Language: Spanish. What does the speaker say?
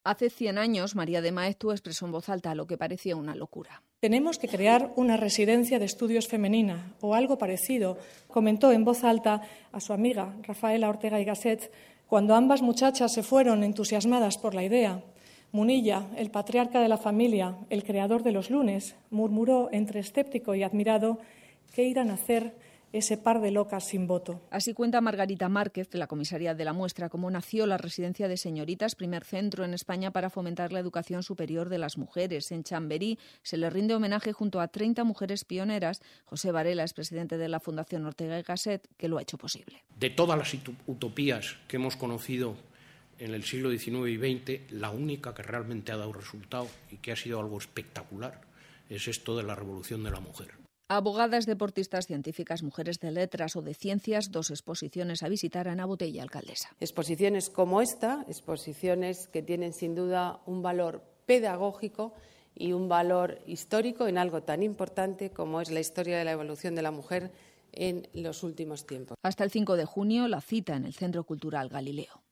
Hace 100 años, María de Maeztu expresó en voz alta lo que parecía una locura. Tenemos que crear una residencia de estudios femenina o algo parecido, comentó en voz alta a su amiga Rafaela Ortega y Gasset cuando ambas muchachas se fueron entusiasmadas por la idea. Munilla, el patriarca de la familia, el creador de los lunes, murmuró entre escéptico y admirado qué irán a hacer ese par de locas sin voto. Así cuenta Margarita Márquez, de la comisaría de la muestra, cómo nació la Residencia de Señoritas, primer centro en España para fomentar la educación superior de las mujeres. En Chamberí se le rinde homenaje junto a 30 mujeres pioneras. José Varela es presidente de la Fundación Ortega y Gasset, que lo ha hecho posible. De todas las utopías que hemos conocido en el siglo XIX y XX, la única que realmente ha dado resultado y que ha sido algo espectacular es esto de la revolución de la mujer. Abogadas, deportistas, científicas, mujeres de letras o de ciencias, 2 exposiciones a visitar a Ana Botella, alcaldesa. Exposiciones como esta, exposiciones que tienen sin duda un valor pedagógico y un valor histórico en algo tan importante como es la historia de la evolución de la mujer en los últimos tiempos. Hasta el 5 de junio, la cita en el Centro Cultural Galileo.